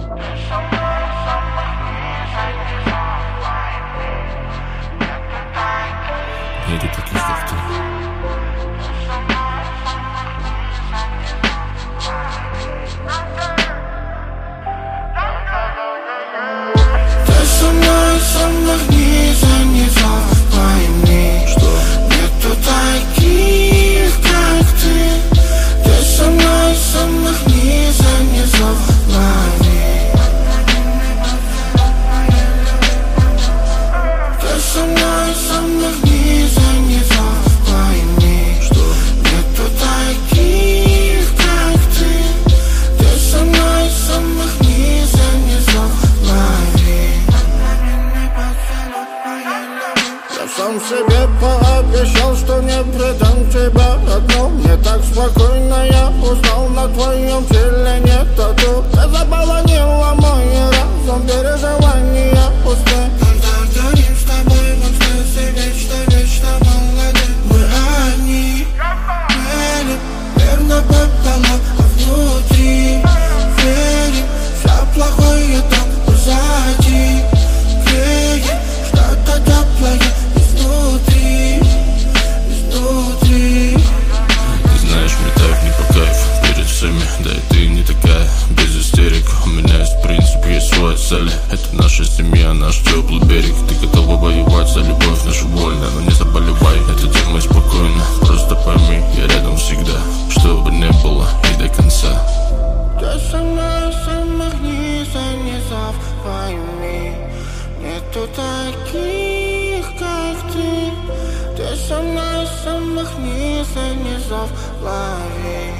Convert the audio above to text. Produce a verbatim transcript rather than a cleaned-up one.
Нету таких, как ты. Ты со мной с самых низов, низов, пойми, что нету таких, как ты. Ты со мной с самых низов, низов, лови. Ты со мной с самых низов, низов, пойми, что нету таких, как ты. Ты со мной с самых низов, низов, лови. Я сам себе пообещал, что не предам тебя одну. Мне так спокойно, я узнал, на твоем теле нет тату. Ты забаланила мой разум, переживания пустые. Когда горим с тобой, в экстазе вечно, вечно молодые. Мы одни, верим, верно пополам, а внутри верим, все плохое там позади. Греет что-то теплое изнутри, изнутри. Ты знаешь, мне так не по кайфу перед всеми. Да и ты не такая, без истерик. У меня есть принцип, есть свои цели. Это наша семья, наш теплый берег. Ты готова воевать за любовь нашу вольно, но не заболевай, это делай спокойно. Просто пойми, я рядом всегда, что бы не было и до конца. Ты со мной с самых низов, низов, пойми, нету таких, как ты. Ты со мной с самых низов, низов, лови.